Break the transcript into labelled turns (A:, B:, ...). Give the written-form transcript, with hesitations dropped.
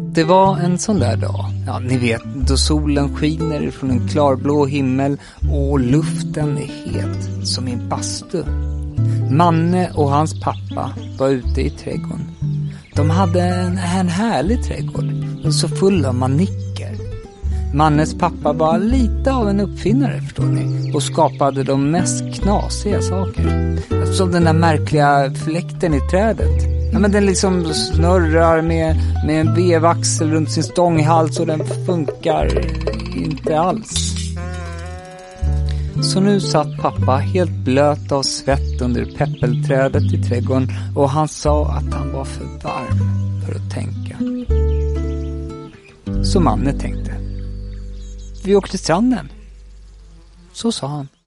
A: Det var en sån där dag, ja ni vet, då solen skiner från en klarblå himmel och luften är het som i en bastu. Manne och hans pappa var ute i trädgården. De hade en härlig trädgård, så full av manicker. Mannes pappa var lite av en uppfinnare, förstår ni, och skapade de mest knasiga saker. Som den där märkliga fläkten i trädet. Ja, men den liksom snurrar med en vevaxel runt sin stånghals och den funkar inte alls. Så nu satt pappa helt blöt av svett under peppelträdet i trädgården och han sa att han var för varm för att tänka. Så Manne tänkte: vi åker till stranden. Så sa han.